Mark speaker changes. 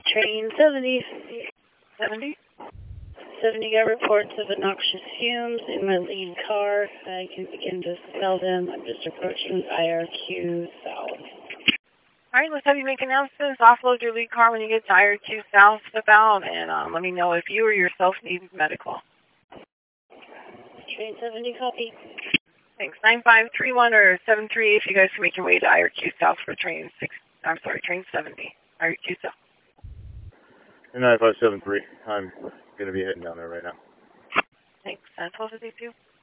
Speaker 1: Train 70 got reports of noxious fumes in my lead car. I can begin to smell them. I'm just approaching IRQ South.
Speaker 2: All right, let's have you make announcements. Offload your lead car when you get to IRQ South, step out, and let me know if you or yourself need medical.
Speaker 1: Train 70, copy.
Speaker 2: Thanks. 9531 or 73 if you guys can make your way to IRQ South for train 70. IRQ South.
Speaker 3: 9573. I'm going to be heading down there right now.
Speaker 2: Thanks. 1252.